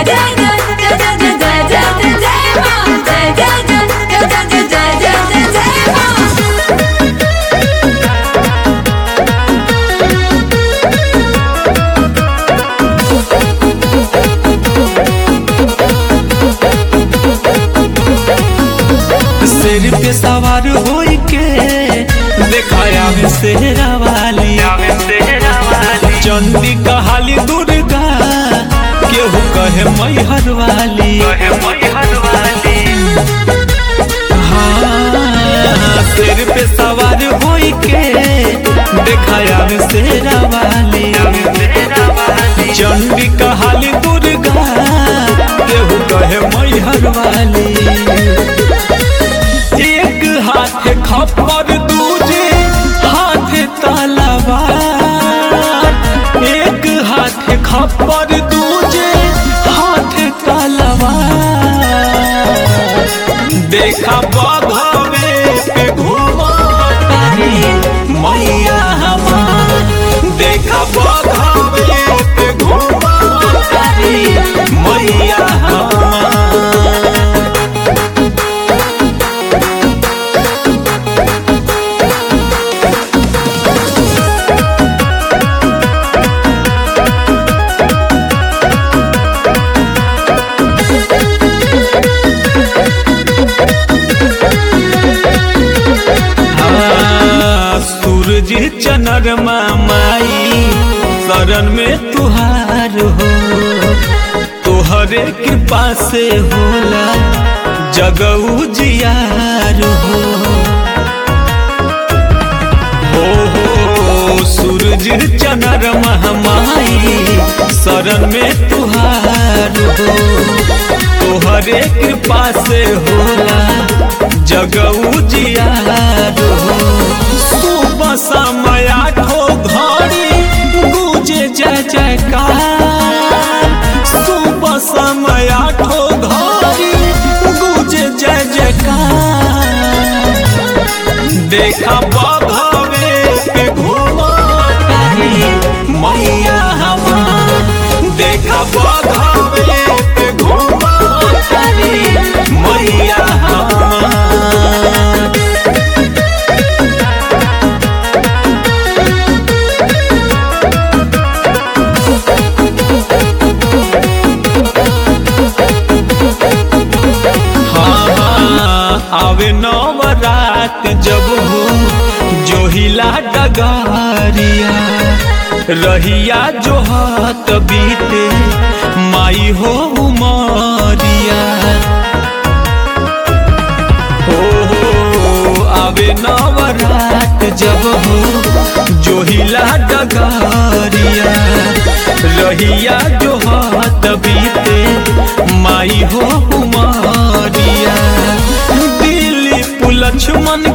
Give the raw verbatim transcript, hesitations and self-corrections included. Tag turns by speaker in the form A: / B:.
A: शेर पे सवार होई के देखाया में सेहरा वाली चंदी कहाली दुर्गा केहू कहे मैहर वाली। हाँ शेर पे सवार होई के देखाया में सेहरा वाली चंदी कहाली दुर्गा केहू कहे मैहर वाली। एक हाथ खप्पर दूजे हाथ तलवार, एक हाथ खप्पर दूजे हाथ तलवार। देखा बघवे पे घूमतारी मैया हमार, देखा बघवे पे घूमतारी मैया हमार। सूरज चनरमा माई शरण में तुहार हो, तोहरे कृपा से होला जगऊ जियार हो। हो हो सूरज चनरमा माई शरण में तुहार हो, तोहरे कृपा से होला जगऊ जियार हो। सुबह समय आठो घड़ी गूंजे जय जयकार, सुबह समय आठो घड़ी गूंजे जय जयकार। देखा बघवे पे घूमतारी मैया हमार, देखा बघवे पे घूमतारी मैया हमार। आवे नवरात जब हो जोहिला डगारिया, रहिया जो हाथ बीते माई हो उमरिया। हो हो आवे नवरात जब हो जोहिला डगारिया, रहिया जो हाथ बीते माई हो उमरिया। लक्ष्मण